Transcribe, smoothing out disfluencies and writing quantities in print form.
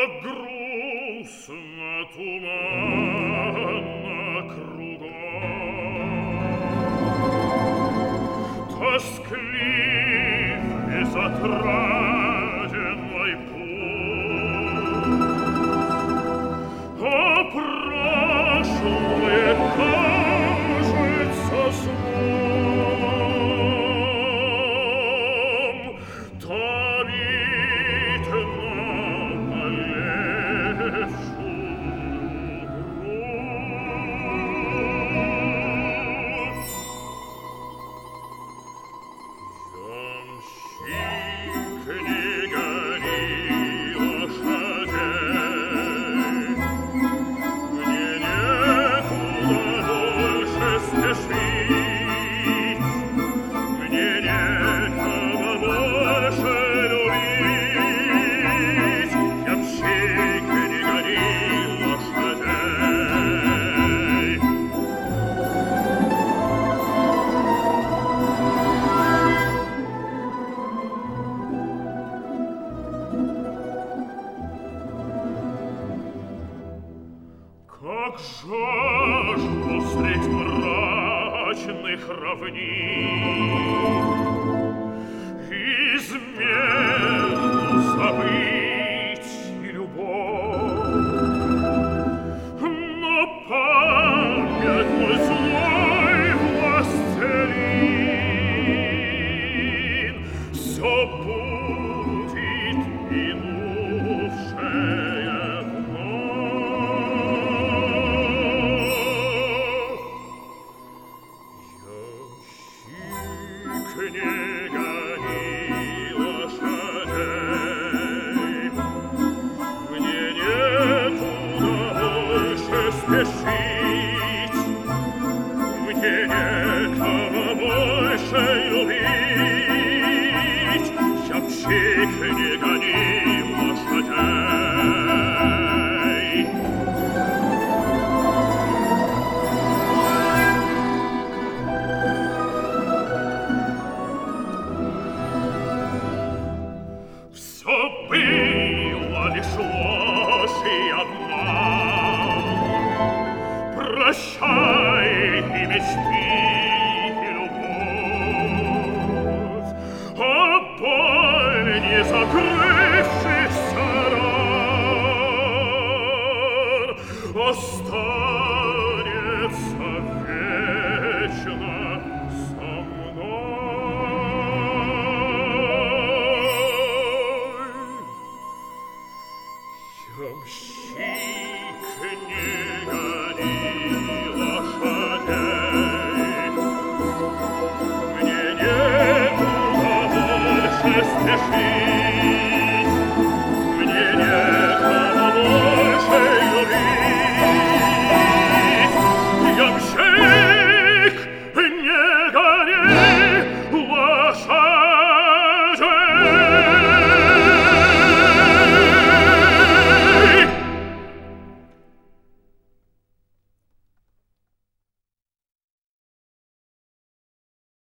грустно, туманно кругом, тосклив, безотраден мой путь, а прошлое кажется сном, томит наболевшую грудь. Ямщик, не гони лошадей, мне некуда больше спешить, мне некого больше любить. Ямщик, не гони лошадей. Как жажду средь мрачных равнин измену забыть и любовь, но память мой злой властелин всё будет минувшее вновь. Ямщик, не гони лошадей, мне некуда больше спешить, мне некого больше любить. Ямщик, не гони лошадей. Всё было лишь ложь и обман. Прощай и мечты, и любовь, а боль не закрывшихся ран останется вечно со мной. Ямщик, не гони лошадей, мне некуда больше спешить,